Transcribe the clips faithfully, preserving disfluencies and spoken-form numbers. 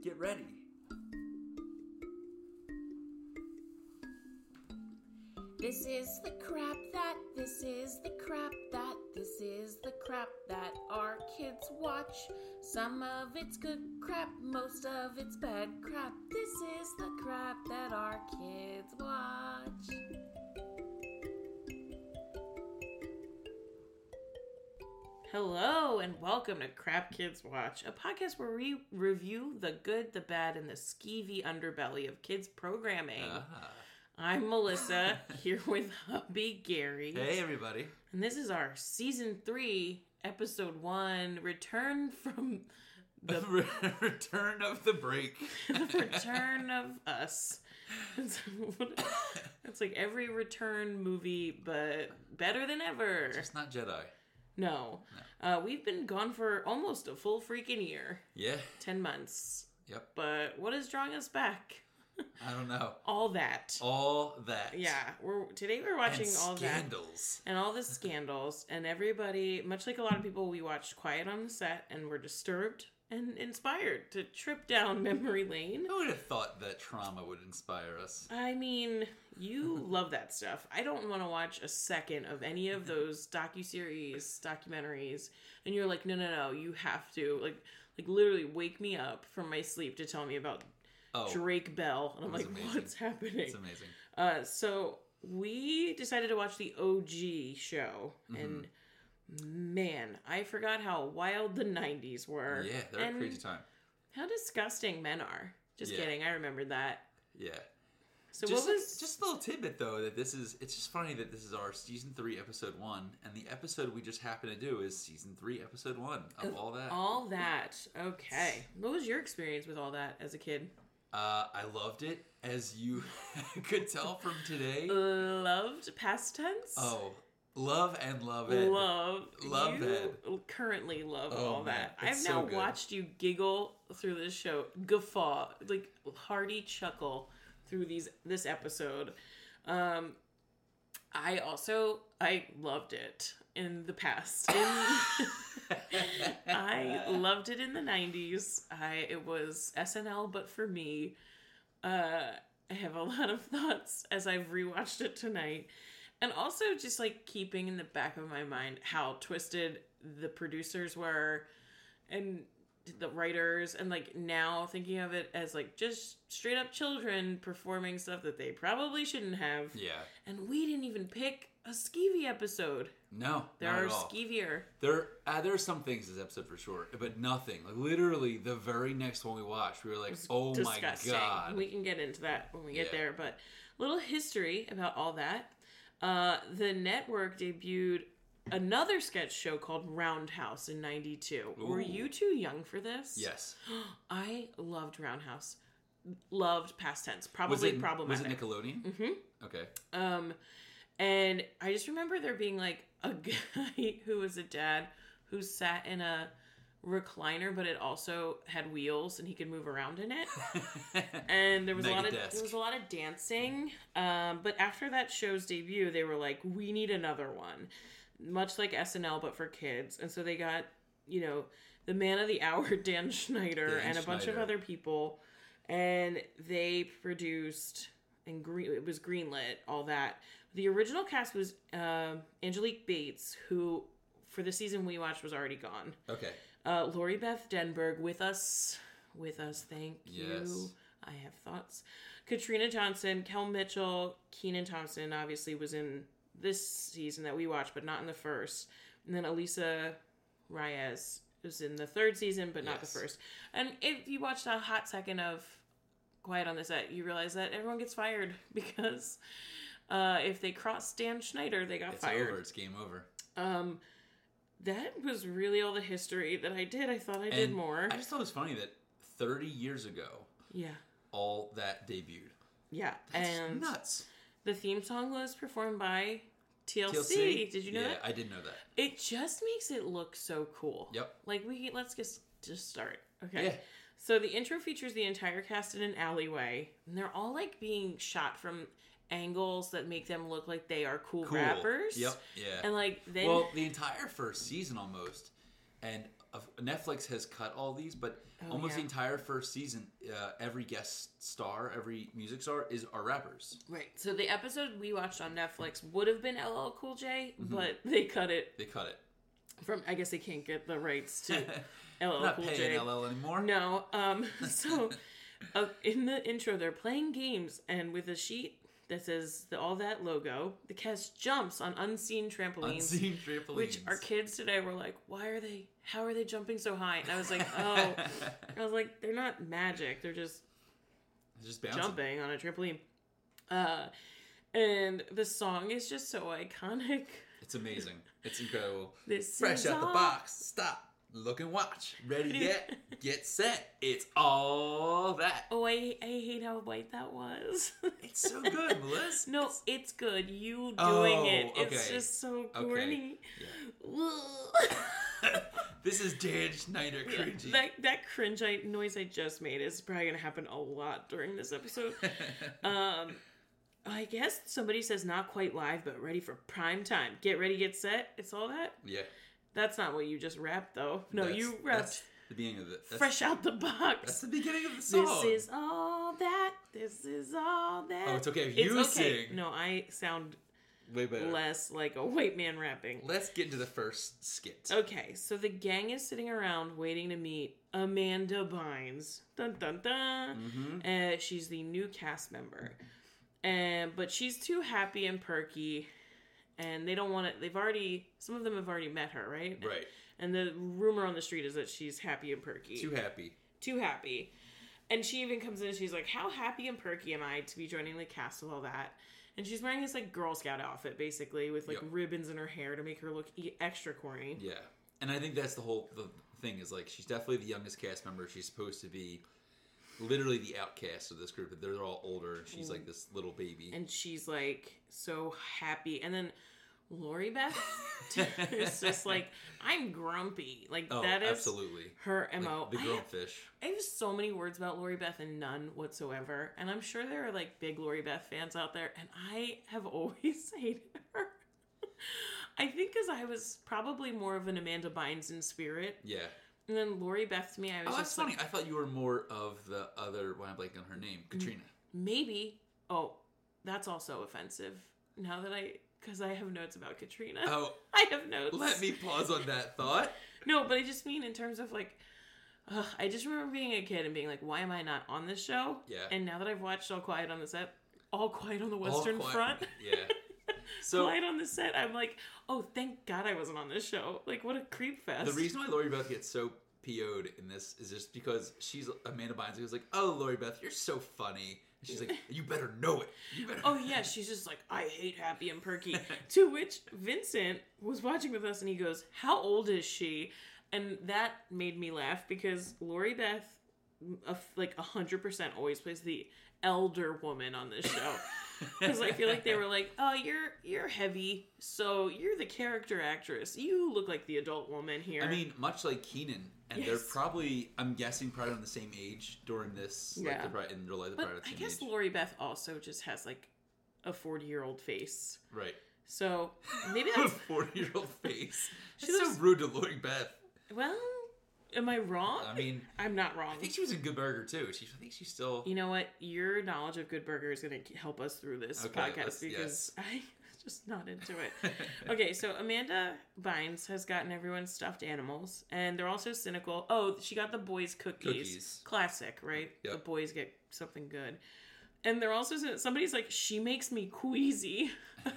get ready. This is the crap that, this is the crap that, this is the crap that our kids watch. Some of it's good crap, most of it's bad crap. This is the crap that our kids watch. Hello and welcome to Crap Kids Watch, a podcast where we review the good, the bad, and the skeevy underbelly of kids programming. Ah. I'm Melissa, here with hubby Gary. Hey, everybody. And this is our season three, episode one, return from the return of the break. the return of us. It's, it's like every return movie, but better than ever. Just not Jedi. No. no. Uh, we've been gone for almost a full freaking year. Yeah. Ten months. Yep. But what is drawing us back? I don't know. All that. All that. Yeah. We're today we're watching and all scandals. that. And all the scandals. And everybody, much like a lot of people, we watched Quiet on the Set and were disturbed and inspired to trip down memory lane. Who would have thought that trauma would inspire us? I mean, you love that stuff. I don't want to watch a second of any of those docuseries, documentaries. And you're like, no, no, no, you have to. Like, like literally wake me up from my sleep to tell me about oh, Drake Bell. And I'm like, amazing. What's happening? It's amazing. Uh, so we decided to watch the O G show. Mm-hmm. And man, I forgot how wild the nineties were. Yeah, they're and a crazy time. How disgusting men are. Just yeah. kidding. I remembered that. Yeah. So just, what was... Just a little tidbit, though, that this is... It's just funny that this is our season three, episode one, and the episode we just happen to do is season three, episode one of, of All That. All That. Okay. What was your experience with All That as a kid? Uh, I loved it, as you could tell from today. Loved past tense? Oh, love and love it. Love. Love you it. Currently love oh, All man. That. I've it's now so good. watched you giggle through this show, guffaw, like hearty chuckle through these this episode. Um, I also, I loved it in the past. In, I loved it in the nineties. I It was S N L, but for me. Uh, I have a lot of thoughts as I've rewatched it tonight. And also just like keeping in the back of my mind how twisted the producers were and the writers, and like now thinking of it as like just straight up children performing stuff that they probably shouldn't have. Yeah. And we didn't even pick a skeevy episode. No, there not are at all. skeevier. There, uh, there are some things in this episode for sure, but nothing. Like literally, the very next one we watched, we were like, "Oh disgusting. my god!" We can get into that when we get yeah. there. But little history about All That. Uh, the network debuted another sketch show called Roundhouse in ninety-two. Ooh. Were you too young for this? Yes. I loved Roundhouse. Loved past tense. Probably was it, problematic. Was it Nickelodeon? Mm-hmm. Okay. Um, and I just remember there being like a guy who was a dad who sat in a recliner, but it also had wheels and he could move around in it. And there was a lot of there was a lot of dancing. Um, but after that show's debut, they were like, we need another one. Much like S N L, but for kids. And so they got, you know, the man of the hour, Dan Schneider, Dan and a bunch Schneider. of other people. And they produced, and green, it was greenlit, all that. The original cast was uh, Angelique Bates, who, for the season we watched, was already gone. Okay. Uh, Lori Beth Denberg with us. With us, thank yes. you. I have thoughts. Katrina Johnson, Kel Mitchell, Kenan Thompson obviously was in this season that we watched, but not in the first. And then Elisa Reyes was in the third season, but not yes. the first. And if you watched a hot second of Quiet on the Set, you realize that everyone gets fired because uh, if they crossed Dan Schneider, they got it's fired. It's over. It's game over. Um, that was really all the history that I did. I thought I and did more. I just thought it was funny that thirty years ago, yeah, All That debuted. Yeah, That's and nuts. The theme song was performed by T L C. T L C? Did you know yeah, that? I didn't know that. It just makes it look so cool. Yep. Like we let's just just start. Okay. Yeah. So the intro features the entire cast in an alleyway, and they're all like being shot from angles that make them look like they are cool, cool. rappers. Yep. Yeah. And like then well, the entire first season almost, and of, Netflix has cut all these, but Oh, almost yeah. the entire first season, uh, every guest star, every music star is are rappers. Right. So the episode we watched on Netflix would have been L L Cool J, Mm-hmm. but they cut it They cut it. from. I guess they can't get the rights to L L Not Cool paying J. L L anymore. No. Um. So, uh, in the intro, they're playing games, and with a sheet that says the All That logo, the cast jumps on unseen trampolines. Unseen trampolines. Which our kids today were like, why are they, how are they jumping so high? And I was like, oh, I was like, they're not magic. They're just, just bouncing. jumping on a trampoline. Uh, and the song is just so iconic. It's amazing. It's incredible. This Fresh is out the all- box. Stop. Look and watch. Ready, yet, get set. It's all that. Oh, I, I hate how white that was. It's so good, Melissa. No, it's good. You doing Oh, it. It's okay. just so Okay. corny. This is Dan Schneider Yeah, cringy. that that cringe I, noise I just made is probably gonna happen a lot during this episode. um, I guess somebody says not quite live, but ready for prime time. Get ready, get set. It's all that. Yeah. That's not what you just rapped, though. No, That's- you rapped that's the beginning of it. That's, fresh out the box. That's the beginning of the song. This is all that. This is all that. Oh, it's okay if It's you okay. sing. No, I sound Way better. less like a white man rapping. Let's get into the first skit. Okay, so the gang is sitting around waiting to meet Amanda Bynes. Dun dun dun. Mm-hmm. Uh, she's the new cast member, and but she's too happy and perky, and they don't want to. They've already. Some of them have already met her, right? Right. And the rumor on the street is that she's happy and perky. Too happy. Too happy. And she even comes in and she's like, how happy and perky am I to be joining the cast of all that? And she's wearing this like Girl Scout outfit basically with like Yep. ribbons in her hair to make her look e- extra corny. Yeah. And I think that's the whole the thing is like she's definitely the youngest cast member. She's supposed to be literally the outcast of this group. They're all older and she's like this little baby. And she's like so happy. And then Lori Beth is just like, I'm grumpy. Like Oh, that is absolutely. her M O. Like the I girl have- fish. I have so many words about Lori Beth and none whatsoever. And I'm sure there are like big Lori Beth fans out there. And I have always hated her. I think because I was probably more of an Amanda Bynes in spirit. Yeah. And then Lori Beth to me, I was Oh, that's just funny. like, I thought you were more of the other. Why am I blanking on her name? Katrina. maybe. Oh, that's also offensive. Now that I, because I have notes about Katrina. Oh, I have notes. let me pause on that thought. No, but I just mean in terms of like, ugh, I just remember being a kid and being like, why am I not on this show? Yeah. And now that I've watched All Quiet on the Set, All Quiet on the Western All quiet- Front, Yeah. So Quiet on the Set, I'm like, oh, thank God I wasn't on this show. Like, what a creep fest. the reason why Lori Beth gets so P O'd in this is just because she's Amanda Bynes who's like, oh, Lori Beth, you're so funny. And she's like, you better know it. You better. Oh yeah, she's just like, I hate Happy and Perky. To which Vincent was watching with us and he goes, how old is she? And that made me laugh because Lori Beth, uh, like one hundred percent always plays the elder woman on this show. Because I feel like they were like, oh, you're you're heavy, so you're the character actress. You look like the adult woman here. I mean, much like Keenan, and Yes. they're probably, I'm guessing, probably on the same age during this. Like, Yeah. they're probably, in real life, they're but probably the I same guess age. Lori Beth also just has like a forty-year-old face. Right. So maybe A that's forty-year-old face. She She's looks- so rude to Lori Beth. well. Am I wrong? I mean, I'm not wrong. I think she was in Good Burger too. She, I think she's still. You know what? Your knowledge of Good Burger is going to help us through this Okay, podcast let's- because I'm just not into it. Okay, so Amanda Bynes has gotten everyone stuffed animals, and they're also cynical. Oh, she got the boys cookies. Cookies. Classic, right? Yep. The boys get something good. And they're also, somebody's like, she makes me queasy.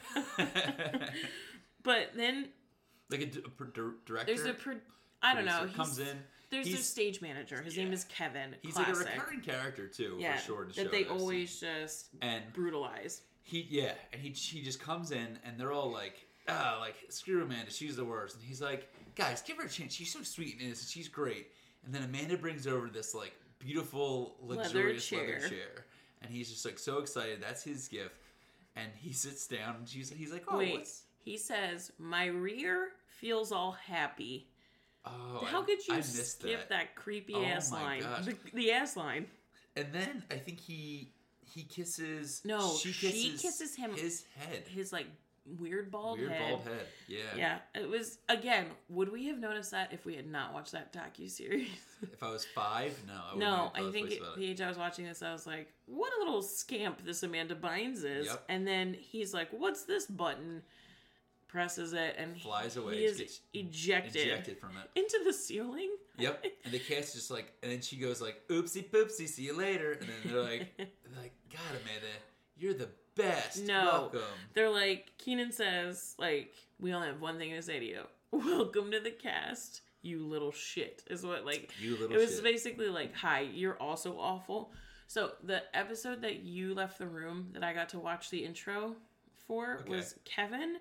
But then like a, d- a pr- dir- director. there's a, pro- I don't know. producer comes he's- in. There's their he's- stage manager. His name yeah. is Kevin. He's Classic. like a recurring character too, yeah, for sure. In the that show they I've always seen. just and brutalize. he yeah, and he he just comes in and they're all like, ah, like screw Amanda, she's the worst. And he's like, guys, give her a chance. She's so sweet and innocent. She's great. And then Amanda brings over this like beautiful, luxurious leather chair, chair. chair. And he's just like so excited. That's his gift. And he sits down and she's he's like, oh, Wait, what's he says, my rear feels all happy. oh, How I- could you I missed skip that. that, creepy Oh ass my line? gosh. The, the ass line. And then I think he he kisses No, she she kisses, kisses him- his head. His like weird bald Weird head. bald head. Yeah. Yeah, it was, again, would we have noticed that if we had not watched that docuseries? If I was five, no. I No, wouldn't I have think thought it, twice about the age I was watching this, I was like, what a little scamp this Amanda Bynes is. Yep. And then he's like, what's this button? Presses it, and Flies away. he is Gets ejected, ejected from it. into the ceiling. Yep. And the cast just like, and then she goes like, oopsie poopsie, see you later. And then they're like, they're like, God, Amanda, you're the best. No. Welcome. They're like, Keenan says, like, we only have one thing to say to you. Welcome to the cast, you little shit, is what, like, You little it was shit. basically like, hi, you're also awful. So the episode that you left the room that I got to watch the intro for Okay. was Kevin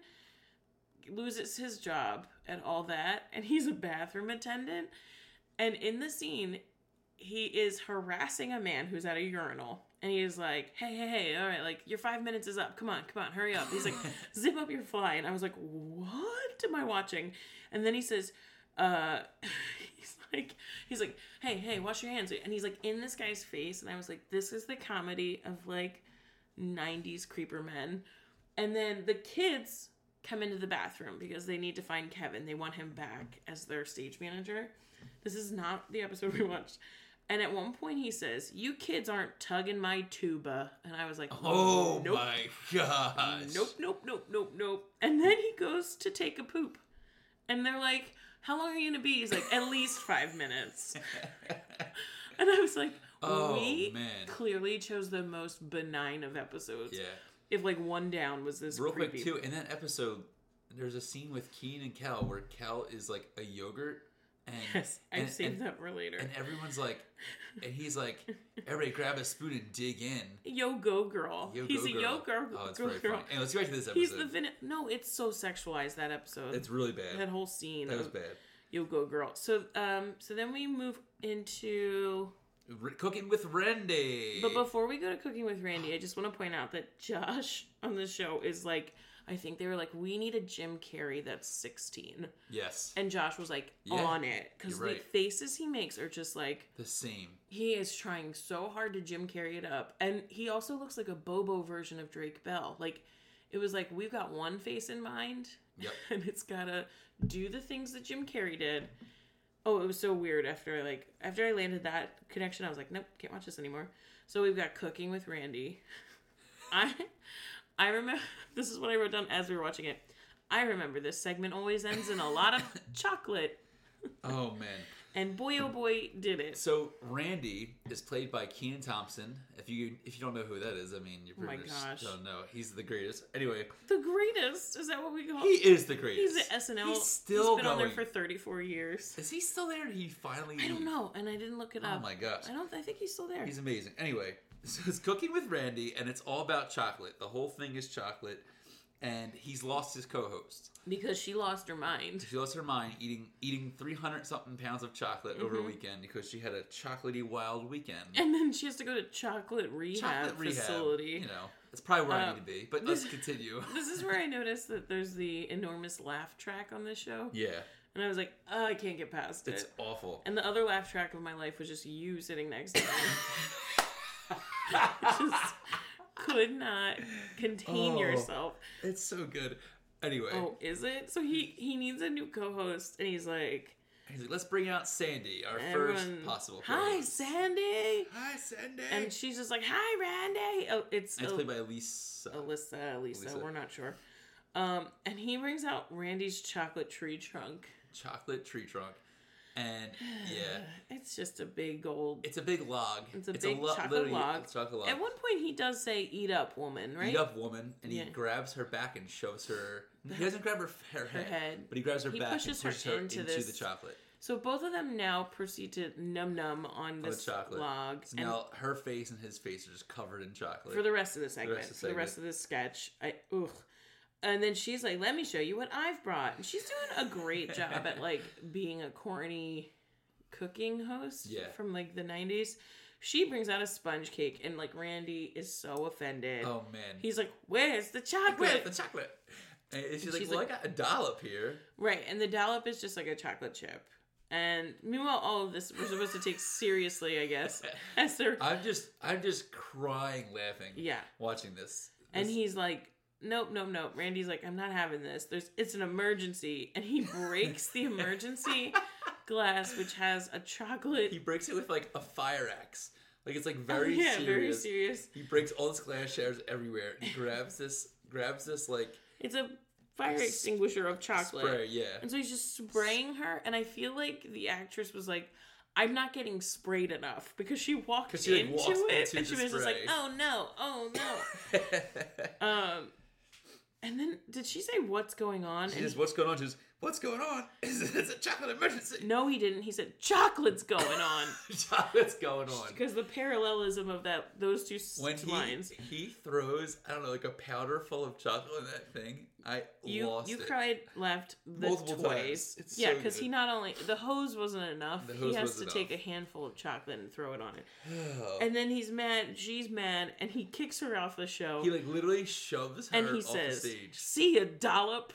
loses his job at all that, and he's a bathroom attendant. And in the scene, he is harassing a man who's at a urinal. And he is like, hey, hey, hey, all right, like, your five minutes is up. Come on, come on, hurry up. He's like, zip up your fly. And I was like, what am I watching? And then he says, uh, he's like, he's like, hey, hey, wash your hands. And he's like in this guy's face. And I was like, this is the comedy of like nineties creeper men. And then the kids come into the bathroom because they need to find Kevin. They want him back as their stage manager. This is not the episode we watched. And at one point he says, you kids aren't tugging my tuba. And I was like, Oh nope. my gosh. Nope, nope, nope, nope, nope. And then he goes to take a poop. And they're like, how long are you going to be? He's like, at least five minutes. And I was like, Oh, we man. clearly chose the most benign of episodes. Yeah. If like one down was this Real creepy. quick, too, in that episode, there's a scene with Keen and Kel where Kel is like a yogurt. And, Yes, I've and, saved and, that for later. And everyone's like, and he's like, everybody grab a spoon and dig in. Yo go girl. Yo, He's go a girl. yo girl. Oh, it's girl, very girl. funny. Anyway, let's get back to this episode. He's the vin- no, it's so sexualized, that episode. It's really bad. that whole scene. That was of bad. Yo go girl. So um so then we move into R- Cooking with Randy. But before we go to Cooking with Randy, I just want to point out that Josh on the show is like, I think they were like, we need a Jim Carrey that's sixteen. Yes. And Josh was like, Yeah, on it. Because you're the right. faces he makes are just like, The same. he is trying so hard to Jim Carrey it up. And he also looks like a Bobo version of Drake Bell. Like, it was like, we've got one face in mind. Yep. And it's got to do the things that Jim Carrey did. Oh, it was so weird after like after I landed that connection. I was like, nope, can't watch this anymore. So we've got Cooking with Randy. I I remember this is what I wrote down as we were watching it. I remember this segment always ends in a lot of chocolate, Oh, man. and boy oh boy did it. So Randy is played by Kenan Thompson. If you if you don't know who that is, I mean, you Oh my pretty much gosh. don't know. He's the greatest. Anyway, The greatest, is that what we call? he is the greatest. He's at S N L. He's still He's been on going. there for thirty-four years. Is he still there? Or did he finally? I don't leave? know, and I didn't look it Oh up. my gosh. I don't. I think he's still there. He's amazing. Anyway, so it's Cooking with Randy, and it's all about chocolate. The whole thing is chocolate, and he's lost his co-host. Because she lost her mind. She lost her mind eating eating three hundred something pounds of chocolate over a weekend because she had a chocolatey wild weekend. And then she has to go to chocolate rehab Chocolate rehab, facility. you know, that's probably where I Uh, need to be. But let's continue. This is where I noticed that there's the enormous laugh track on this show. Yeah, And I was like, oh, I can't get past it's it. awful. And the other laugh track of my life was just you sitting next to me. Just could not contain Oh. yourself. It's so good. Anyway, Oh, is it? So he, he needs a new co-host, and he's like, he's like, let's bring out Sandy, our everyone, first possible. hi, co-host." Sandy. Hi, Sandy. And she's just like, hi, Randy. Oh, it's, And it's oh, played by Elise. Alyssa, Lisa, Lisa. we're not sure. Um, and he brings out Randy's chocolate tree trunk. Chocolate tree trunk. And yeah, It's just a big old. it's a big log. It's a big lo- chocolate literally log. a chocolate log. At one point, he does say, "Eat up, woman," right? Beat up woman, and Yeah. he grabs her back and shoves her. He doesn't grab her, her, Her head, head. but he grabs her He back pushes and her pushes her, into into, this- the chocolate. So both of them now proceed to num num on On the this chocolate. log, So and now her face and his face are just covered in chocolate. for the rest of the segment, rest of the for the rest of this sketch, I ugh. And then she's like, "Let me show you what I've brought." And she's doing a great job at like being a corny cooking host Yeah. from like the nineties. She brings out a sponge cake, and like Randy is so offended. oh man, He's like, "Where's the chocolate?" where's the chocolate? And she's, And like, she's well, like- I got a dollop here. Right, and the dollop is just like a chocolate chip. And meanwhile, all of this we're supposed to take seriously, I guess, as they're I'm just, I'm just crying laughing. yeah. watching this. And This- he's like, nope, nope, nope. Randy's like, I'm not having this. There's, it's an emergency. And he breaks the emergency glass, which has a chocolate. He breaks it with like a fire axe. Like it's like very oh, yeah, serious. very serious. He breaks all this glass shatters everywhere. He grabs this, grabs this like. It's a fire extinguisher of chocolate. Spray, yeah. And so he's just spraying her, and I feel like the actress was like, I'm not getting sprayed enough, because she walked she, like, into walks it, into and she the was just like, spray. oh no, oh no. um, and then, did she say, what's going on? She and says, he, what's going on? She says, what's going on? It's a chocolate emergency. no, he didn't. He said, chocolate's going on. Chocolate's going on. Because the parallelism of that, those two When lines. he, he throws, I don't know, like a powder full of chocolate in that thing, I You lost you it. cried, laughed the Multiple toys. times. It's yeah, so because good. he not only the hose wasn't enough. The He hose has wasn't to take a enough. handful of chocolate and throw it on it. Oh. And then he's mad. She's mad, and he kicks her off the show. He like literally shoves her and he off says, the stage. "See ya, dollop."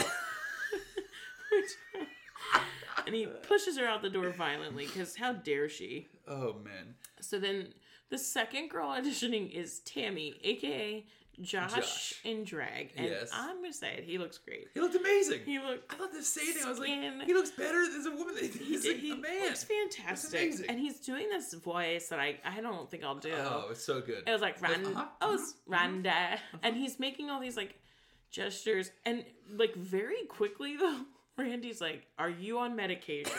And he pushes her out the door violently, because how dare she? Oh man. So then the second girl auditioning is Tammy, aka Josh, Josh. in drag. And Yes. I'm gonna say it, he looks great. He looked amazing. He looked I thought the same thing. I was like, skin. he looks better as a woman. He's he, like he a man. looks fantastic. amazing. And he's doing this voice that I, I don't think I'll do. Oh, it's so good. It was like, Rand- uh-huh, oh, it's uh-huh, Randa. And he's making all these like gestures. And like very quickly though, Randy's like, are you on medication?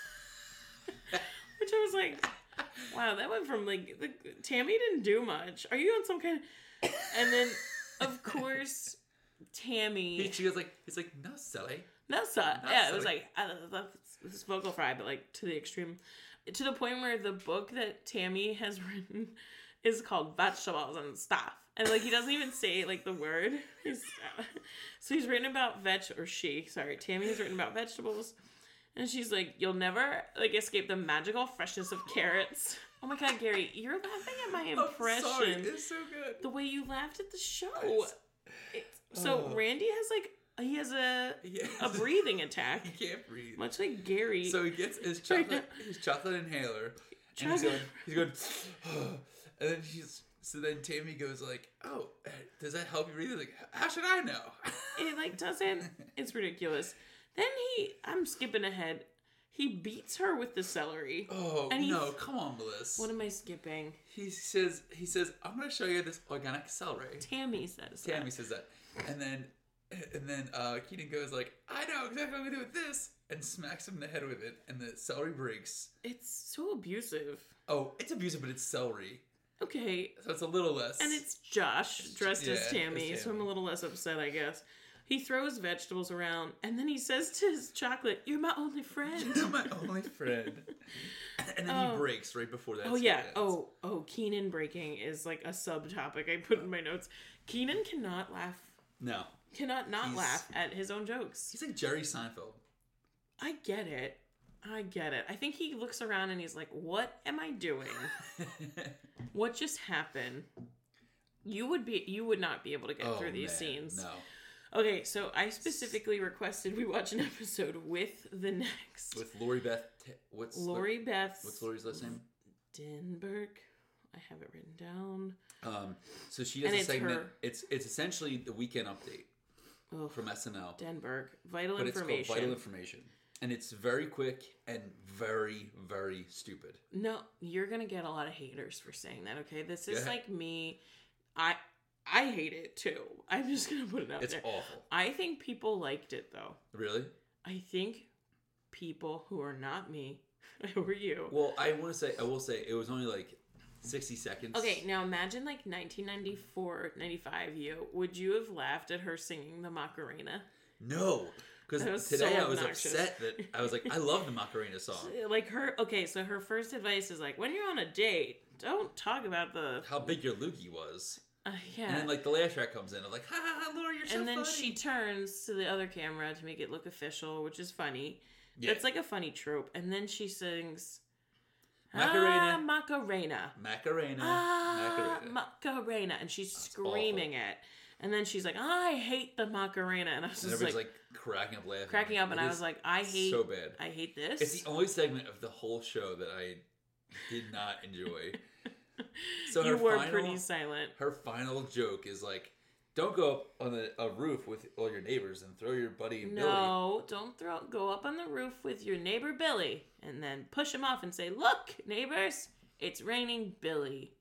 Which I was like, wow, that went from like, the, Tammy didn't do much. Are you on some kind of... And then, of course, Tammy... He, she was like, he's like, no, Sally. No, so, Not yeah, it was silly. like, I love this vocal fry, but like to the extreme. To the point where the book that Tammy has written is called Vegetables and Stuff. And like, he doesn't even say like the word. He's, uh, so he's written about veg, or she, sorry, Tammy has written about vegetables. And she's like, you'll never like escape the magical freshness of carrots. Oh my God, Gary, you're laughing at my impression. I'm sorry, it's so good. The way you laughed at the show. It's- It's, so Oh. Randy has like, he has a, Yes. a breathing attack. He can't breathe. Much like Gary. So he gets his Right chocolate, his chocolate inhaler, and he's Chocolate. going, he's going, and then she's, so then Tammy goes like, oh, does that help you breathe? He's like, how should I know? it like doesn't. It's ridiculous. Then he, I'm skipping ahead. He beats her with the celery. Oh And he- no! Come on, Bliss. What am I skipping? He says, he says, I'm gonna show you this organic celery. Tammy says. Tammy that. says that, and then, and then uh, Keaton goes like, I know exactly what I'm gonna do with this, and smacks him in the head with it, and the celery breaks. It's so abusive. Oh, it's abusive, but it's celery, Okay, so it's a little less. and it's Josh dressed yeah, as Tammy, as so I'm a Tammy. little less upset, I guess. He throws vegetables around, and then he says to his chocolate, "You're my only friend." You're my only friend. And then Oh. he breaks right before that. Oh scene yeah. ends. Oh oh. Keenan breaking is like a subtopic I put in my notes. Keenan cannot laugh. No, Cannot not He's- laugh at his own jokes. he's like Jerry Seinfeld. I get it. I get it. I think he looks around and he's like, "What am I doing? What just happened?" You would be. You would not be able to get oh, through these man, scenes. No. Okay, so I specifically requested we watch an episode with the next With Lori Beth. T- what's Lori Beth. What's Lori's last name? Denberg. I have it written down. Um, so she does And a it's segment. her. It's it's essentially the weekend update Ugh, from S N L, Denberg. Vital but it's information. called Vital Information, and it's very quick and very very stupid. No, you're gonna get a lot of haters for saying that. Okay, this is Yeah. like me. I I hate it too. I'm just gonna put it out It's there. awful. I think people liked it though. Really? I think people who are not me, who are you? Well, I want to say I will say it was only like sixty seconds. Okay, now imagine like nineteen ninety-four, ninety-five you. Would you have laughed at her singing the Macarena? No, That because was today so I was obnoxious. upset that I was like, I love the Macarena song. Like her, okay, so her first advice is like, when you're on a date, don't talk about the, How big your loogie was. uh, yeah. And then like the last track comes in, I'm like, ha ha ha, Laura, you're so and then funny. she turns to the other camera to make it look official, which is funny. Yeah. That's like a funny trope. And then she sings Macarena. Ah, Macarena. Macarena. Ah, Macarena. Macarena. And she's screaming it. And then she's like, I hate the Macarena. And I was And just everybody's like, like, cracking up laughing. cracking up. And It I is was like, I hate, so bad. I hate this. It's the only segment of the whole show that I did not enjoy. So you her were final, pretty silent. her final joke is like, Don't go up on the, a roof with all your neighbors and throw your buddy Billy. No, don't throw. Go up on the roof with your neighbor Billy, and then push him off and say, "Look, neighbors, it's raining Billy."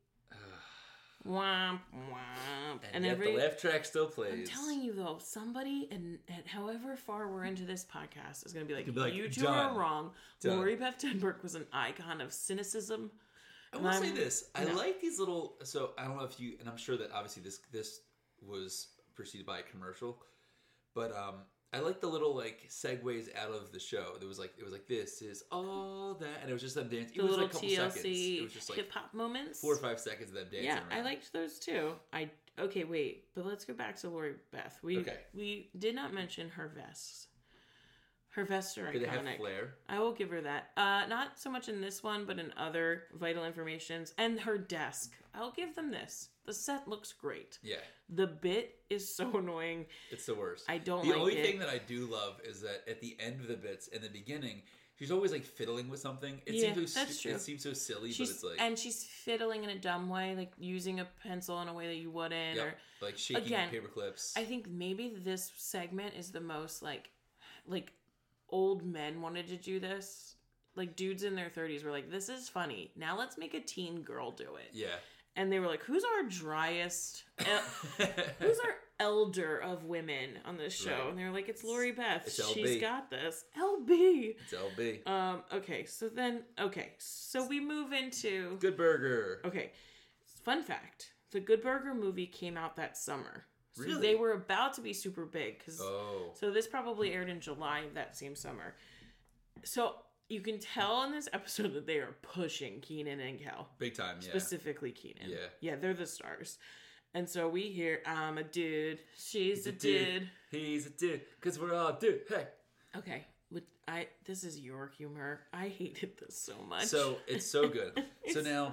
Womp womp. And, and yet every, the laugh track still plays. I'm telling you though, somebody, and, and however far we're into this podcast, is going to be like, be like, you two done. are wrong. Done. Lori Beth Denberg was an icon of cynicism. I will I'm, say this: I no. like these little. So I don't know if you, and I'm sure that obviously this this was preceded by a commercial, but um, I like the little like segues out of the show. There was like it was like this is all that, and it was just them dancing. The it was little like a couple T L seconds. C It was just like hip hop moments. four or five seconds of them dancing. Yeah, around. I liked those too. I okay, wait, but let's go back to Lori Beth. We Okay. we did not mention her vests. Her vests are Did iconic. it have flair? I will give her that. Uh, not so much in this one, but in other vital informations. And her desk. I'll give them this. The set looks great. Yeah. The bit is so annoying. It's the worst. I don't the like only it. thing that I do love is that at the end of the bits, in the beginning, she's always like fiddling with something. It Yeah, seems so that's stu- true. It seems so silly, She's, but it's like and she's fiddling in a dumb way, like using a pencil in a way that you wouldn't. yep, Or like shaking again, paper clips. I think maybe this segment is the most like, like old men wanted to do this. Like dudes in their thirties were like, "This is funny. Now let's make a teen girl do it." Yeah. And they were like, "Who's our driest? El- who's our elder of women on this show?" Right. And they were like, "It's Lori Beth. It's L B. She's got this." L B. It's L B. Um. Okay. So then. Okay. So we move into. Good Burger. Okay. Fun fact: the Good Burger movie came out that summer. So Really? they were about to be super big because. Oh. So this probably aired in July of that same summer. So you can tell in this episode that they are pushing Keenan and Kel. Big time, yeah. Specifically Keenan. Yeah. Yeah, they're the stars. And so we hear, "I'm a dude, she's He's a, dude. He's a dude. Because we're all dude. Hey. Okay. With I this is your humor. I hated this so much. So, it's so good. so now,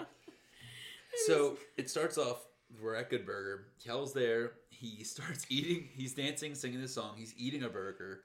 so it starts off, we're at Good Burger. Kel's there. He starts eating. He's dancing, singing this song. He's eating a burger.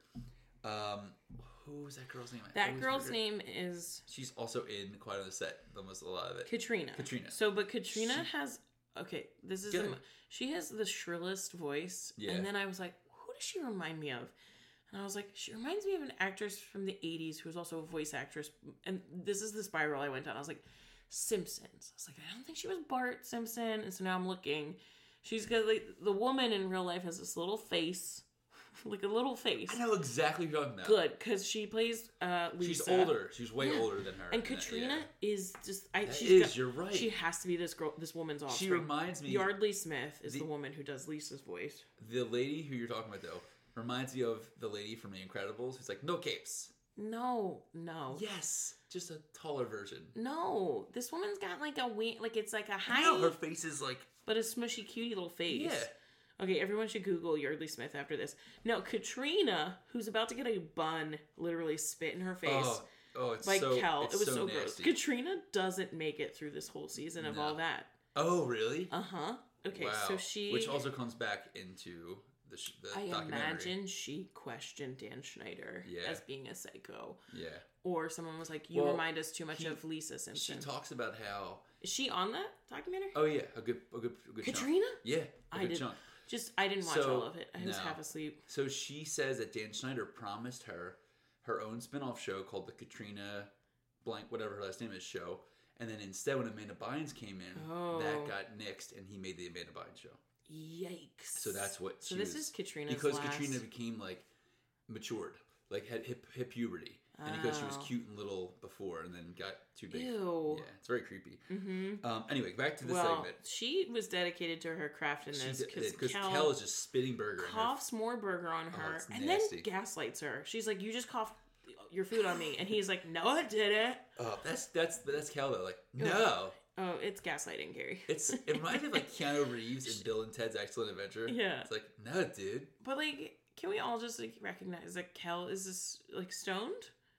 Um, who was that girl's name? I that always girl's forget. name is She's also in quite on the set, almost a lot of it. Katrina. Katrina. So, but Katrina She- has okay. This is Good. the, she has the shrillest voice. Yeah. And then I was like, who does she remind me of? And I was like, she reminds me of an actress from the eighties who was also a voice actress. And this is the spiral I went down. I was like, Simpsons. I was like, I don't think she was Bart Simpson. And so now I'm looking. She's got like the woman in real life has this little face, like a little face. I know exactly who you're talking about. Good, because she plays uh, Lisa. She's older. She's way Yeah. older than her. And in that, Katrina yeah. is just. I, That she's is, got- you're right. She has to be this girl, this woman's offspring. She reminds me. Yardley Smith is the- the, woman who does Lisa's voice. The lady who you're talking about, though, reminds me of the lady from The Incredibles who's like, no capes. No, no, Yes. Just a taller version. no. This woman's got like a wing, like it's like a I high, know, her face is like. but a smushy, cutie little face. Yeah. Okay, everyone should Google Yardley Smith after this. No, Katrina, who's about to get a bun literally spit in her face. Oh, oh it's by so. Kel. It's It was so, so gross. nasty. Katrina doesn't make it through this whole season of No. all that. Oh, really? Uh huh. Okay, wow. so she. Which also comes back into the, sh- the I documentary. imagine she questioned Dan Schneider Yeah. as being a psycho. Yeah. Or someone was like, you Well, remind us too much he- of Lisa She Simpson. talks about how. Is she on that documentary? Oh yeah, a good, a good, a good Katrina? chunk. Yeah, a I good did- chunk. Just, I didn't watch So, all of it. I was no. half asleep. So she says that Dan Schneider promised her her own spin-off show called the Katrina blank whatever her last name is show, and then instead when Amanda Bynes came in, Oh. that got nixed, and he made the Amanda Bynes show. Yikes. So that's what. So she this was, is Katrina's because last... Katrina became like matured, like had hip hip puberty, and because she was Oh. cute and little before, and then got too big. Ew. Yeah, it's very creepy. Mm-hmm. Um, anyway, back to the Well, segment. she was dedicated to her craft in this because Because Kel, Kel is just spitting burger. in her coughs more burger on her it's and nasty. then gaslights her. She's like, you just coughed your food on me. And he's like, no, I didn't. Oh, that's that's that's Kel though. Like, no, Oh, it's gaslighting, Gary. it's it reminds me of like Keanu Reeves in Bill and Ted's Excellent Adventure. Yeah. It's like, no, dude. But like, can we all just like recognize that Kel is this like stoned?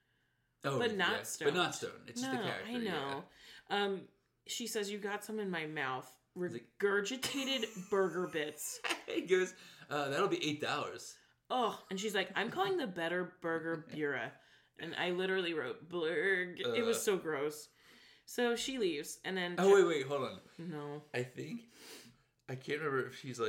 Oh, But not yeah. stoned. But not stoned. It's just no, the character. I know. Um, she says you got some in my mouth. like- Regurgitated burger bits. Yeah. He goes, uh, that'll be eight dollars. Oh, and she's like, I'm calling the Better Burger Bureau. And I literally wrote blurg. It was Ugh. so gross. So she leaves, and then Oh wait, wait, hold on. no, I think I can't remember if she's like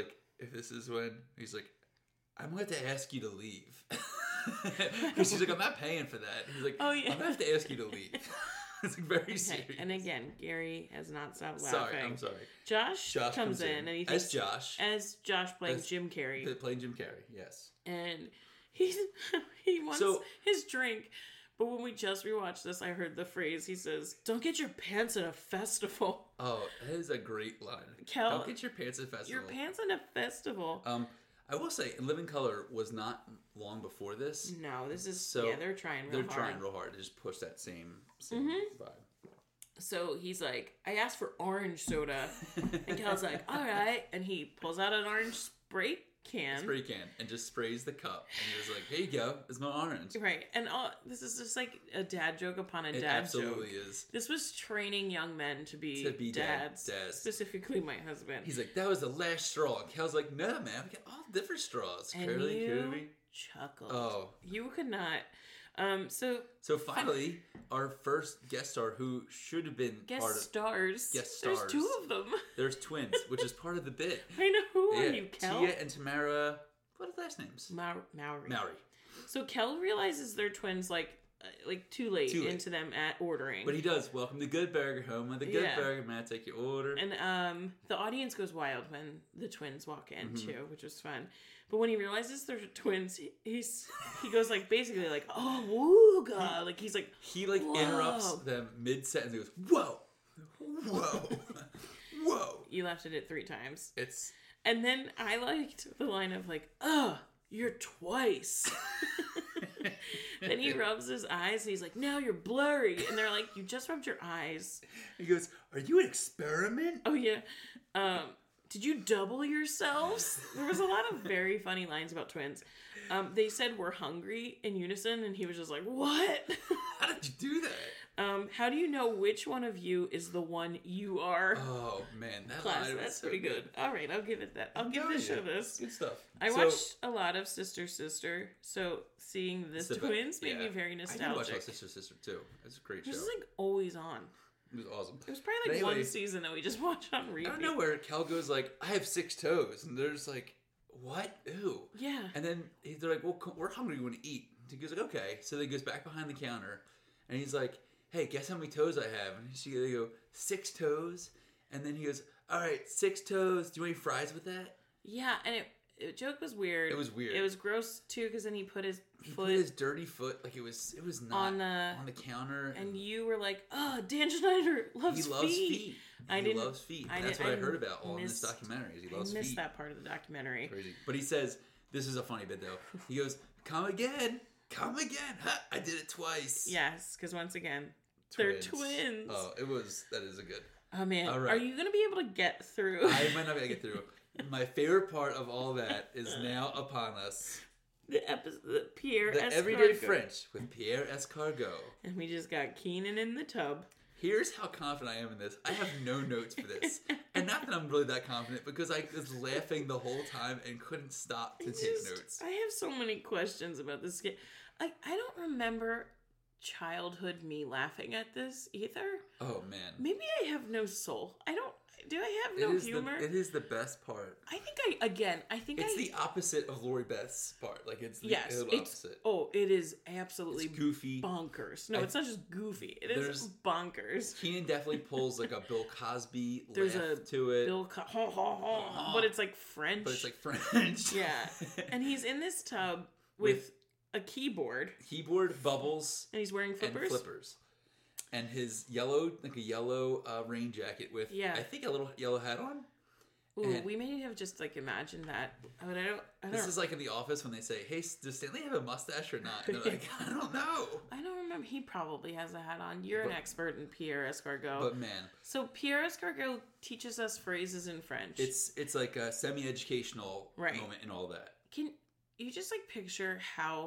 if this is when he's like, I'm going to have to ask you to leave. Because she's like, I'm not paying for that. He's like, Oh, yeah. I'm going to have to ask you to leave. It's like very Okay. serious. And again, Gary has not stopped laughing. Sorry, I'm sorry. Josh, Josh comes, comes in, in and he as thinks, Josh. as Josh playing As- Jim Carrey, Playing Jim Carrey, yes. and he's he wants So- his drink. But when we just rewatched this, I heard the phrase he says, "Don't get your pants at a festival." Oh, that is a great line. Kel, Don't get your pants at festival. Your pants at a festival. Um, I will say, In Living Color was not long before this. No, this is So yeah. They're trying. Real They're hard. trying real hard to just push that same same Mm-hmm. vibe. So he's like, I asked for orange soda. And Cal's like, all right. And he pulls out an orange spray can. Spray can and just sprays the cup and he's like, "Here you go, it's my orange." Right. And all, this is just like a dad joke upon a It dad absolutely joke. is. This was training young men to be, To be dad- dads. dads. Specifically my husband. He's like, "That was the last straw." And Cal's like, "No, man, we got all different straws." and Curly, you curly. chuckled. Oh. You could not. Um, so So finally, our first guest star who should have been guest part of stars. Guest There's stars. two of them. There's twins, which is part of the bit. I know. Who are Yeah, you, Kel? Tia and Tamara. What are their last names? Mau- Maori. Maori. So Kel realizes they're twins like uh, like too late, Too late. into them at ordering. But he does. Welcome to Good Burger Home with the Good Yeah. Burger. May I take your order? And um, the audience goes wild when the twins walk in Mm-hmm. too, which was fun. But when he realizes they're twins, he, he's he goes like basically like oh wooga, like he's like He like Whoa. interrupts them mid sentence. He goes, "Whoa, whoa, whoa!" you left it at three times. It's And then I liked the line of like, ugh, you're twice. Then he rubs his eyes and he's like, now you're blurry. And they're like, you just rubbed your eyes. he goes, "Are you an experiment?" Oh yeah. Um, did you double yourselves? There was a lot of very funny lines about twins. Um, they said we're hungry in unison, and he was just like, "What?" How did you do that? um, how do you know which one of you is the one you are? Oh man, that Class, line was that's so pretty good. All right, I'll give it that. I'll give telling this show you. this. Good stuff. I So- watched a lot of Sister Sister, so seeing this It's the- twins made yeah. me very I did watch nostalgic. My Sister Sister too. It's a great show. This is like always on. It was awesome. It was probably But like anyway, one season that we just watched on repeat. I don't know where Cal goes like, "I have six toes," and they're just like, "What? Ew." Yeah. And then he- they're like, "Well, co- we're hungry. We want to eat." He goes like, "Okay." So then he goes back behind the counter, and he's like, "Hey, guess how many toes I have?" And she they go, "Six toes." And then he goes, "All right, six toes. Do you want any fries with that?" Yeah, and it, it joke was weird. It was weird. It was gross too because then he put his He foot put his dirty foot like it was. It was not on the on the counter. and you were like, "Oh, Dan Schneider loves he loves feet." feet. I he didn't- loves feet. I That's didn't- what I I heard about all in this missed- documentary. Is he I loves missed feet. that part of the documentary. Crazy. But he says, this is a funny bit though. He goes, "Come again, come again." Ha, I did it twice. Yes, because once again, they're twins. Oh, it was. That is a good. Oh man, All right. are you gonna be able to get through? I might not be able to get through. My favorite part of all that is now upon us. the episode, the Pierre The Escargot. Everyday French with Pierre Escargot. And we just got Keenan in the tub. Here's how confident I am in this. I have no notes for this. And not that I'm really that confident, because I was laughing the whole time and couldn't stop to It's take just- notes. I have so many questions about this skit. I, I don't remember childhood me laughing at this either. Oh, man. Maybe I have no soul. I don't. Do I have It no is, humor? the, it is the best part. I think I again. I think It's I. the opposite of Lori Beth's part. Like, it's the yes. total It's opposite. oh, it is absolutely It's goofy. bonkers. No, I- it's not just goofy. It is There's- bonkers. Keenan definitely pulls like a Bill Cosby There's laugh a to it. Bill, Co- ho, ho, ho, but it's like French. But it's like French. yeah, and he's in this tub with, With- a keyboard, Keyboard, bubbles, and he's wearing flippers. and flippers. And his yellow, like a yellow uh, rain jacket with, Yeah. I think, a little yellow hat on. Ooh, and- we may have just like imagined that, but I don't. I This don't. is like in The Office when they say, "Hey, does Stanley have a mustache or not?" And they're like, "I don't know." I don't remember. He probably has a hat on. You're an But- expert in Pierre Escargot. But man, so Pierre Escargot teaches us phrases in French. it's it's like a semi-educational Right. moment and all that. Can you just like picture how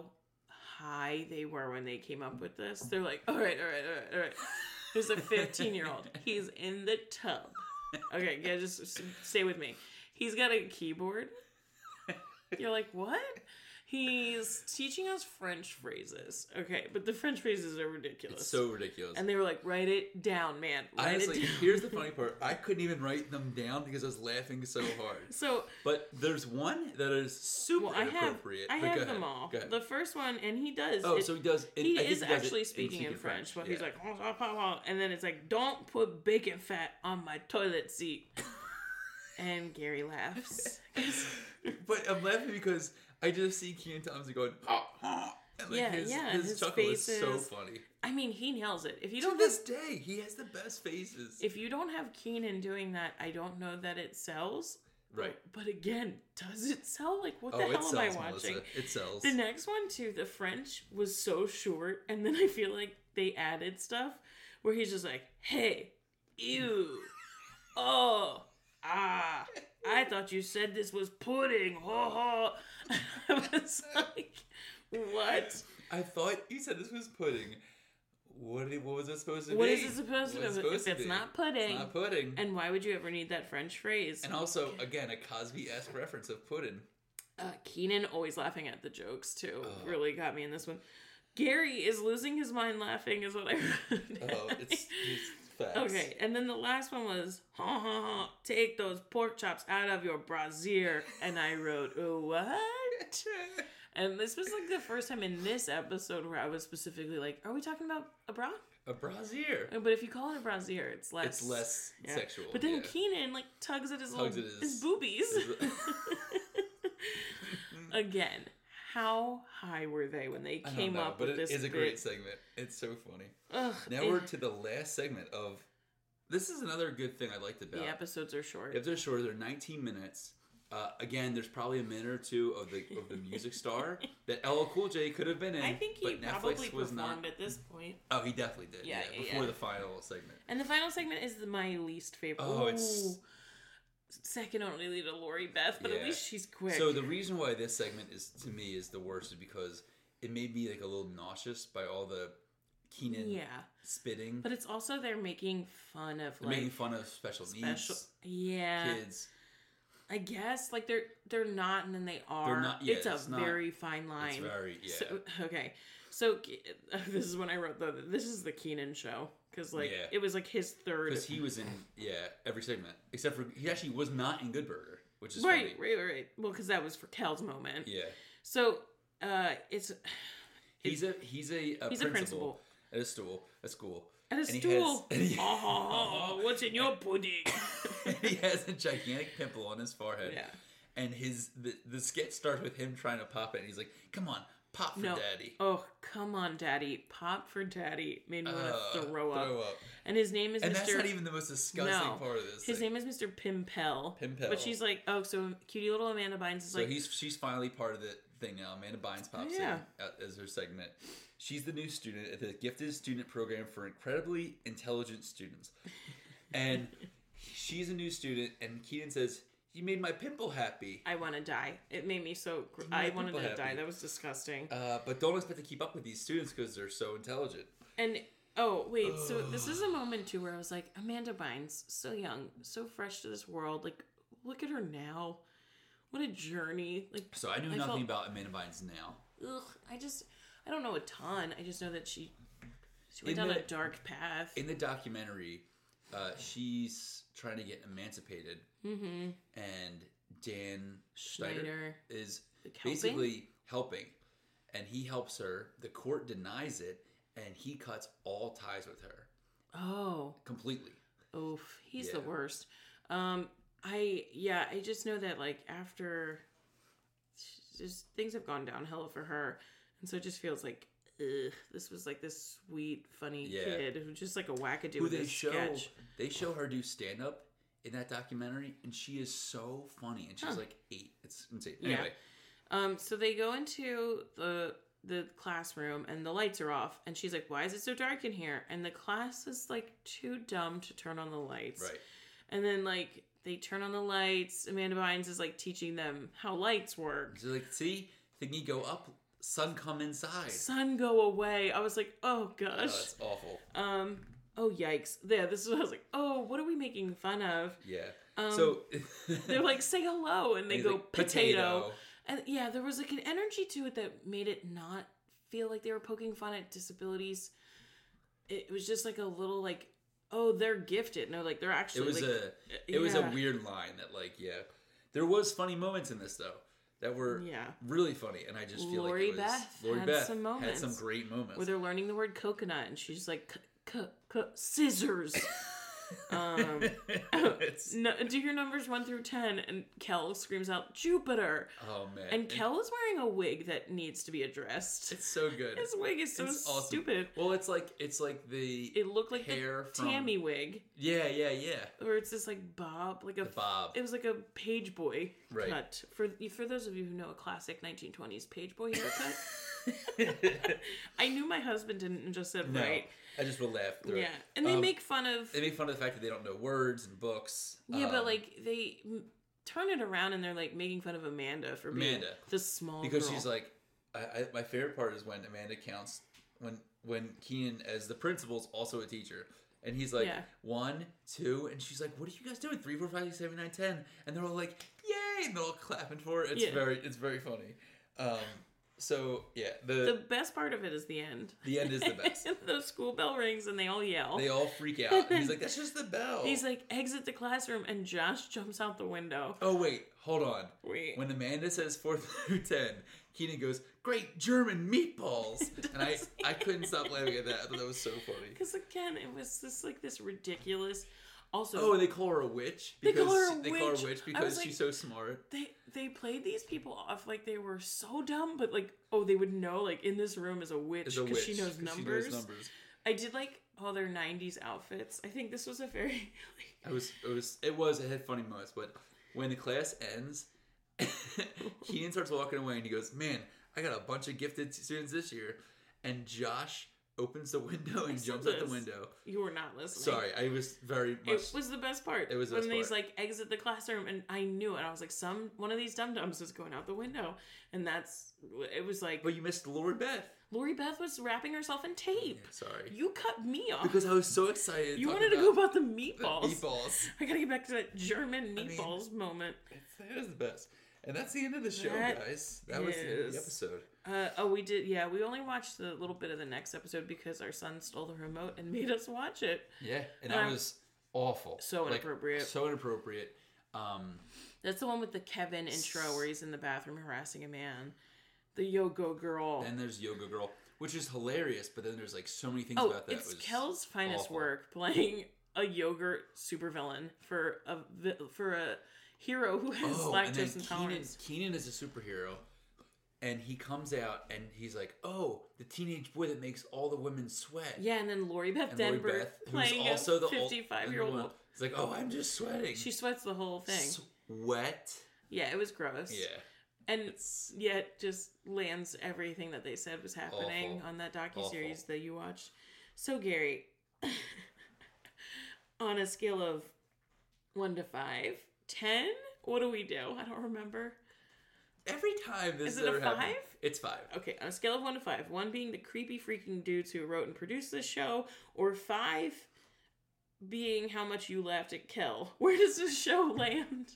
high they were when they came up with this? They're like, all right, all right, all right, all right. There's a fifteen year old. He's in the tub. Okay, yeah, just s- stay with me. He's got a keyboard. You're like, what? He's teaching us French phrases. Okay, but the French phrases are ridiculous. It's so ridiculous. And they were like, write it down, man. Write Honestly, it down. here's the funny part. I couldn't even write them down because I was laughing so hard. So, but there's one that is super well, I have, inappropriate. I But have go them ahead. all. Go ahead. The first one, and he does. Oh, it, so he does. And he I think is he does actually it speaking in speaking French, but yeah. he's like, oh, oh, oh, oh, and then it's like, don't put bacon fat on my toilet seat. And Gary laughs. But I'm laughing because I just see Kenan Thompson going, ha, ha. And like Yeah, his, yeah, his, his chuckle faces. is so funny. I mean, he nails it. If you To don't this have, day, he has the best faces. if you don't have Kenan doing that, I don't know that it sells. Right. But again, does it sell? Like, what the Oh, it hell am I sells, watching? Melissa. It sells. The next one too, the French was so short, and then I feel like they added stuff where he's just like, "Hey, ew, oh, ah, I thought you said this was pudding." Ho ho. I was like, "What? I thought you said this was pudding. What, did, what was it supposed to What be? is it supposed to be? What's If supposed to it's be? not pudding, It's not pudding. and why would you ever need that French phrase?" And also, again, a Cosby-esque reference of pudding. Uh, Kenan always laughing at the jokes too. Oh. Really got me in this one. Gary is losing his mind laughing, is what I read. Oh, it's, it's facts. Okay, and then the last one was, ha ha ha, take those pork chops out of your brassiere. And I wrote, oh, what? And this was like the first time in this episode where I was specifically like, are we talking about a bra? A brassiere. But if you call it a brassiere, it's less. It's less yeah. sexual. But then yeah. Kenan like tugs at his Tugs little at his, his- boobies. his- Again, how high were they when they I don't came know, up but with it this? is a bit? great segment. It's so funny. Ugh, Now it- we're to the last segment of. This is another good thing I liked about. the episodes are short. If they're short, they're nineteen minutes. Uh, again, there's probably a minute or two of the of the music star that L L Cool J could have been in. I think he but Netflix probably was performed not. at this point. Oh, he definitely did. Yeah, Yeah, yeah, before yeah. the final segment. And the final segment is the, my least favorite. Oh, it's- Ooh. Second only to Lori Beth, but at Yeah. least she's quick. So the reason why this segment is to me is the worst is because it made me like a little nauseous by all the Kenan yeah, spitting. but it's also they're making fun of They're like making fun of special, special. needs Yeah, kids. I guess like they're they're not and then they are. not- yeah, it's a it's not- very fine line. It's very yeah. So, okay, so this is when I wrote the. This is the Kenan show because like Yeah. it was like his third. Because he was in yeah every segment except for he actually was not in Good Burger, which is right, funny. right, right. Well, because that was for Kel's moment. Yeah, So uh, it's he's a he's a, a he's principal a principal at a stool a school at a and he stool. has- and he- oh, what's in your pudding? he has a gigantic pimple on his forehead. Yeah. And his the, the skit starts with him trying to pop it, and he's like, "Come on, pop for No. daddy." Oh, come on, Daddy. Pop for Daddy. Made me want to Uh, throw up. Throw up. And his name is And Mister that's not even the most disgusting No. part of this. His thing. name is Mister Pimpel. Pimpel. But she's like, oh, so cutie little Amanda Bynes is So like, he's she's finally part of the thing now. Amanda Bynes pops Yeah. in uh, as her segment. She's the new student at the Gifted Student Program for incredibly intelligent students, and she's a new student. And Kenan says, "You made my pimple happy." I want to die. It made me so. Gr- Made I my wanted to people die. happy. That was disgusting. Uh, but don't expect to keep up with these students because they're so intelligent. And oh wait, so this is a moment too where I was like, Amanda Bynes, so young, so fresh to this world. Like, look at her now. What a journey. Like, So I knew I nothing felt- about Amanda Bynes now. ugh. I just, I don't know a ton. I just know that she, she went In down the- a dark path. In the documentary, uh, she's trying to get emancipated, Mm-hmm. and Dan Schneider, Schneider. is Like, helping? basically helping, and he helps her. The court denies it, and he cuts all ties with her Oh, completely. oof. He's the Yeah. worst. Um, I yeah. I just know that like after, just things have gone downhill for her, and so it just feels like. Ugh, this was like this sweet, funny Yeah. kid who was just like a wackadoo Who with they this show? sketch. They show her do stand up in that documentary, and she is so funny, and she's Huh. like eight. It's insane. Yeah. Anyway, Um, so they go into the the classroom and the lights are off, and she's like, "Why is it so dark in here?" And the class is like too dumb to turn on the lights. right. And then like they turn on the lights. Amanda Bynes is like teaching them how lights work. She's like, "See, thingy go up, sun come inside." Sun go away. I was like, oh Oh, gosh. that's awful. Um. Oh yikes. Yeah. This is what I was like. Oh, what are we making fun of? Yeah. Um, so They're like, say hello, and they he's go like, potato. And yeah, there was like an energy to it that made it not feel like they were poking fun at disabilities. It was just like a little like, oh, they're gifted. No, like they're actually. It was like, a it yeah. was a weird line that like yeah, there was funny moments in this though that were yeah. really funny, and I just feel Lori like it was, Beth Lori had Beth some moments had some great moments where they're learning the word coconut, and she's like, c- c- scissors. um, no, do your numbers one through ten, and Kel screams out Jupiter. Oh man! And Kel is wearing a wig that needs to be addressed. It's so good. His wig is so it's awesome. stupid. Well, it's like it's like the It looked like hair the from... Tammy wig. Yeah, yeah, yeah. Where it's this like bob, like a the bob. It was like a page boy right. cut. For for those of you who know a classic nineteen twenties page boy haircut. I knew my husband didn't just said no, right. I just would laugh through yeah. it. And they um, make fun of they make fun of the fact that they don't know words and books. Yeah, um, but like they m- turn it around and they're like making fun of Amanda for being Amanda. the small because girl. she's like, I, I, my favorite part is when Amanda counts when when Keenan as the principal's also a teacher. And he's like, Yeah. one, two, and she's like, what are you guys doing? Three, four, five, six, seven, nine, ten. And they're all like, yay! And they're all clapping for it. It's Yeah. very it's very funny. Um, so, yeah. The The best part of it is the end. the end is the best. The school bell rings and they all yell. They all freak out. And he's like, that's just the bell. He's like, exit the classroom, and Josh jumps out the window. oh, wait. Hold on. Wait. When Amanda says four through ten, Keenan goes, great German meatballs. And I, I couldn't stop laughing at that. I thought that was so funny. Because again, it was just like this ridiculous. Also, Oh, and they call her a witch They because call her a they call her witch. a witch I because was like- she's so smart. they they played these people off like they were so dumb, but like, oh, they would know like in this room is a witch Is a because witch she knows 'cause numbers. She knows numbers. I did like all their nineties outfits. I think this was a very I was it was it was it had funny moments, but when the class ends, Keenan starts walking away and he goes, "Man, I got a bunch of gifted students this year," and Josh opens the window and Listen jumps to out the this. window. You were not listening. Sorry, I was very much. It was the best part. It was the when best he's part. like exit the classroom, and I knew it. I was like, some one of these dum dums is going out the window, and that's it. Was like But you missed Lori Beth. Lori Beth was wrapping herself in tape. Yeah, sorry, You cut me off because I was so excited. you talking wanted to go about about the the meatballs. meatballs. I gotta get back to that German I mean, meatballs moment. It's, it was the best, and that's the end of the show, That guys. That was the end of is- the episode. Uh, oh, we did. Yeah, we only watched a little bit of the next episode because our son stole the remote and made us watch it. Yeah, and that Um, was awful. so Like, inappropriate. so inappropriate. Um, That's the one with the Kevin intro where he's in the bathroom harassing a man. The Yogo girl. Then there's Yoga Girl, which is hilarious, but then there's like so many things Oh, about that. it's was Kel's finest awful. work playing a yogurt supervillain for a vi- for a hero who has Oh, and then lactose Keenan, intolerance. Keenan is a superhero, and he comes out and he's like, "Oh, the teenage boy that makes all the women sweat." Yeah, and then Lori Beth and Lori Denver Beth, who's playing also a the old- fifty-five-year-old. and He's like, "Oh, I'm just sweating." She sweats the whole thing. Sweat. Yeah, it was gross. Yeah. And It's yet just lands everything that they said was happening Awful. on that docuseries Awful. that you watched. So Gary, on a scale of one to five, ten, what do we do? I don't remember. every time this Is it a ever happened- five? It's five. Okay, on a scale of one to five, one being the creepy freaking dudes who wrote and produced this show, or five being how much you laughed at Kel. Where does this show land?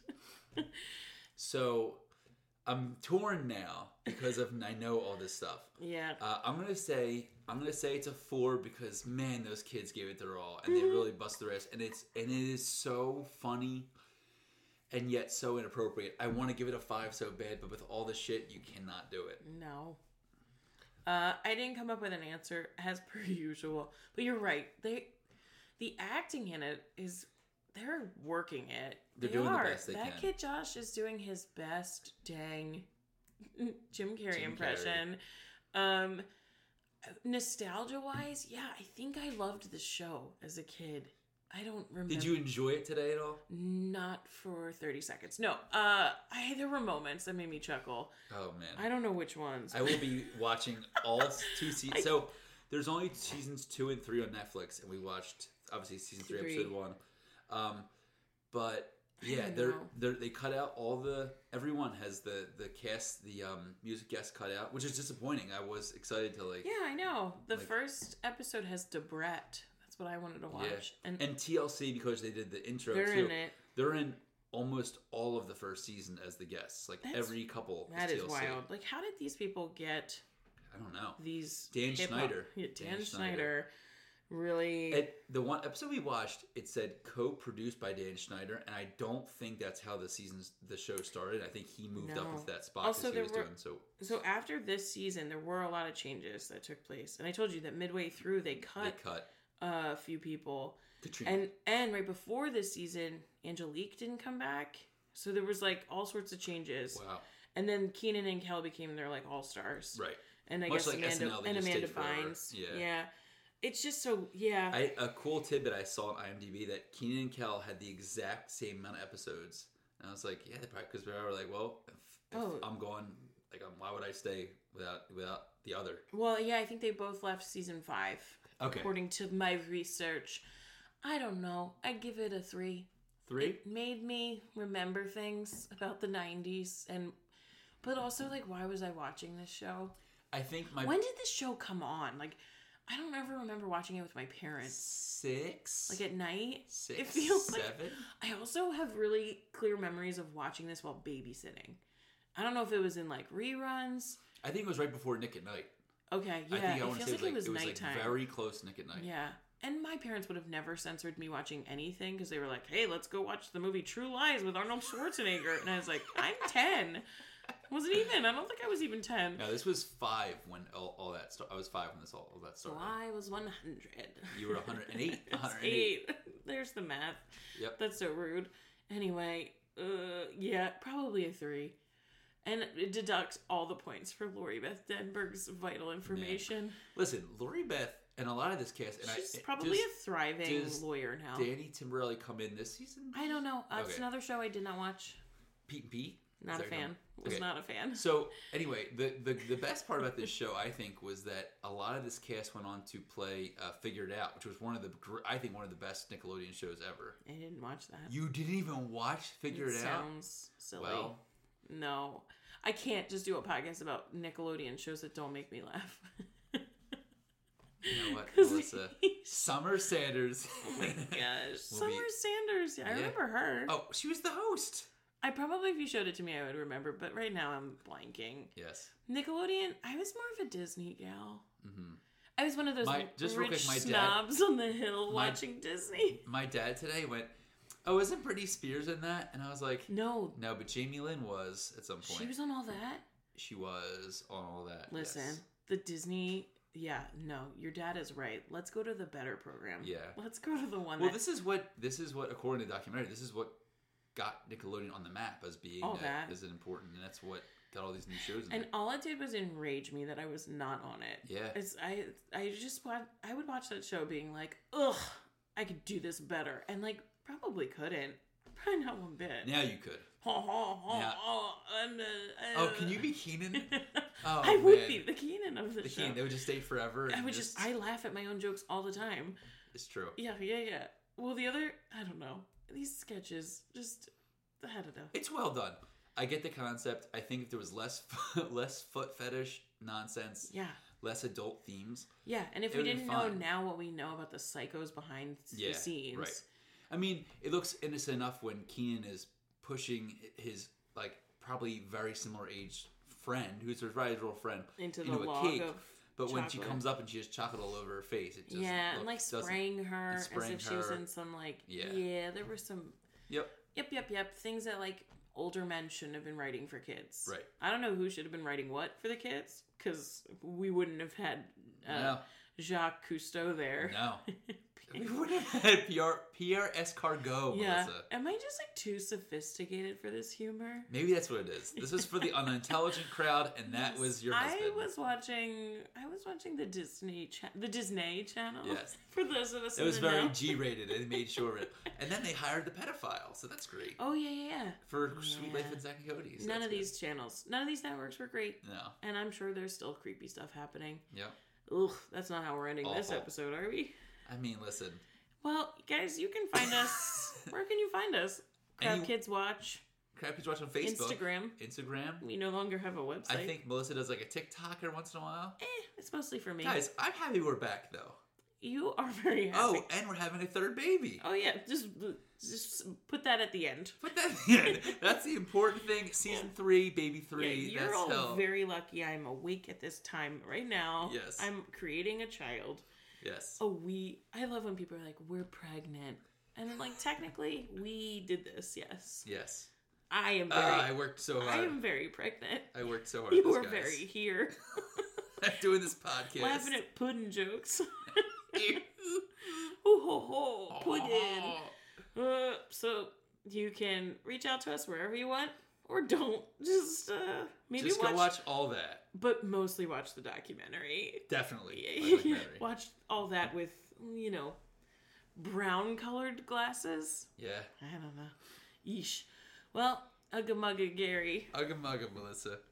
So I'm torn now because of I know all this stuff. Yeah. Uh, I'm gonna say I'm gonna say it's a four because man, those kids gave it their all and they really bust their ass, and it's and it is so funny, and yet so inappropriate. I want to give it a five so bad, but with all the shit, you cannot do it. No. Uh, I didn't come up with an answer as per usual, but you're right. They, the acting in it is, they're working it. They're They doing the are. best they that can. kid Josh is doing his best dang Jim Carrey Jim impression. Um, nostalgia wise, yeah, I think I loved the show as a kid. I don't remember. Did you enjoy it today at all? Not for thirty seconds. No. Uh, I there were moments that made me chuckle. Oh man, I don't know which ones. I will be watching all two seasons. I- So there's only seasons two and three on Netflix, and we watched obviously season three, Three. episode one. Um, but I yeah, don't they're, know. they're they cut out all the everyone has the the cast the um music guests cut out, which is disappointing. I was excited to like Yeah, I know. The Like- first episode has Debret. That's what I wanted to watch. yeah, And, and T L C because they did the intro they're too. in it. They're in almost all of the first season as the guests. Like That's- every couple. That is T L C. wild. Like, how did these people get I don't know. these Dan hip-hop- Schneider. Yeah, Dan, Dan Schneider. Schneider. Really. It, the one episode we watched, it said co-produced by Dan Schneider, and I don't think that's how the seasons the show started. I think he moved No. up into that spot Also, because he there was were- doing so. So after this season, there were a lot of changes that took place, and I told you that midway through they They cut, cut a few people, Katrina. and and right before this season, Angelique didn't come back, so there was like all sorts of changes, wow. and then Keenan and Kel became their like all stars, Right. and I Much guess like Amanda S N L, they and just Amanda stayed forever. Bynes, Yeah. yeah, it's just so yeah, I, a cool tidbit I saw on IMDb that Keenan and Kel had the exact same amount of episodes, and I was like, yeah, they probably because we were like, well, if, if Oh. I'm going, like, um, why would I stay without without the other? well, yeah, I think they both left season five, Okay, according to my research. I don't know. I give it a three. three. It made me remember things about the nineties, and but also like, why was I watching this show? I think my When did this show come on? Like, I don't ever remember watching it with my parents. six, Like at night. six, it feels like- seven. I also have really clear memories of watching this while babysitting. I don't know if it was in like reruns. I think it was right before Nick at Night. Okay, yeah, I think I it want to feels say like, like, it was like nighttime. very close to Nick at Night. Yeah. And my parents would have never censored me watching anything because they were like, hey, let's go watch the movie True Lies with Arnold Schwarzenegger. And I was like, I'm ten. Wasn't even. I don't think I was even ten. No, this was five when all, all that started. I was five when this all, all that So started. I was one hundred. You were one hundred eight. It's one hundred eight. eight. There's the math. Yep. That's so rude. Anyway, uh, yeah, probably a three. And it deducts all the points for Lori Beth Denberg's vital information. Listen, Lori Beth and a lot of this cast, and She's I probably does a thriving does lawyer now. Danny Timberelli come in this season? I don't know. Uh, It's Okay. another show I did not watch. Pete and Pete. Not Is a that fan. him? Was Okay. not a fan. So anyway, the, the the best part about this show, I think, was that a lot of this cast went on to play uh, Figured Out, which was one of the gr- I think one of the best Nickelodeon shows ever. I didn't watch that. You didn't even watch Figured it Out? sounds silly. Well, No. I can't just do a podcast about Nickelodeon shows that don't make me laugh. you know what, 'Cause Melissa? he's- Summer Sanders. Oh my gosh. Will Summer be- Sanders. Yeah, I Yeah. remember her. Oh, she was the host. I probably, if you showed it to me, I would remember, but right now I'm blanking. Yes. Nickelodeon, I was more of a Disney gal. hmm I was one of those My- just real rich quick, my dad- snobs on the hill my- watching Disney. My dad today went, "Oh, isn't Britney Spears in that?" And I was like, No, "No, but Jamie Lynn was at some point. she was on all that. She was on all that." Listen, yes. the Disney, yeah, no, your dad is right. Let's go to the better program. Yeah. Let's go to the one Well, that... this is what this is what according to the documentary, this is what got Nickelodeon on the map as being All uh, that. as an important, and that's what got all these new shows in And it. all it did was enrage me that I was not on it. Yeah. It's, I I just want I would watch that show being like, ugh, I could do this better, and like probably couldn't, probably not one bit. Now you could. Ha, ha, ha, Yeah. ha, and, uh, Oh, can you be Keenan? Oh, I would man. be the Keenan of the, The show. Keenan. They would just stay forever. And I would just, I laugh at my own jokes all the time. It's true. Yeah, yeah, yeah. Well, the other, I don't know. These sketches, just, I don't know. It's well done. I get the concept. I think if there was less less foot fetish nonsense, Yeah, less adult themes. yeah. And if It we would've didn't been know fine. now what we know about the psychos behind Yeah, the scenes, right. I mean, it looks innocent enough when Keenan is pushing his like probably very similar age friend, who's her real friend, into the into a log cake. of But when she chocolate. comes up and she has chocolate all over her face, it just yeah, look, and like doesn't- spraying her and spraying as if she was her. in some like Yeah. yeah. There were some Yep. yep yep yep things that like older men shouldn't have been writing for kids. Right. I don't know who should have been writing what for the kids because we wouldn't have had uh, No. Jacques Cousteau there. No. We would have had P R P R Escargot, Yeah. Melissa. Am I just like too sophisticated for this humor? Maybe that's what it is. This is for the unintelligent crowd, and that was your husband. I was watching. I was watching the Disney, cha- the Disney Channel. Yes. For those of us, It was in the very know. G-rated, and they made sure of it. And then they hired the pedophile, so that's great. Oh yeah, yeah, yeah. For Sweet Life Yeah. and Zack and Cody. so None that's of good. these channels, none of these networks were great, No. and I'm sure there's still creepy stuff happening. Yep. Ugh, that's not how we're ending this Awful. episode, are we? I mean, listen. Well, guys, you can find us. Where can you find us? Crab Any- Kids Watch, Crab Kids Watch on Facebook. Instagram. Instagram. We no longer have a website. I think Melissa does like a TikTok every once in a while. Eh, it's mostly for me. Guys, I'm happy we're back, though. you are very happy. Oh, and we're having a third baby. Oh yeah, just just put that at the end. Put that at the end. That's the important thing. Season three, baby three. Yeah, you're that's all hell. very lucky. I'm awake at this time right now. Yes. I'm creating a child. Yes. Oh, we. I love when people are like, "We're pregnant," and I'm like, technically, we did this. Yes. Yes. I am very. Uh, I worked so hard. I am very pregnant. I worked so hard. You at this, were guys. very here. I'm doing this podcast. Laughing at pudding jokes. Ooh, ho, ho, pudding. Uh, so you can reach out to us wherever you want, or don't. Just uh, maybe Just watch, go watch all that. but mostly watch the documentary. Definitely. the documentary. Watch all that with, you know, brown colored glasses. Yeah. I don't know. Yeesh. Well, Ugga Mugga Gary. Ugga Mugga, Melissa.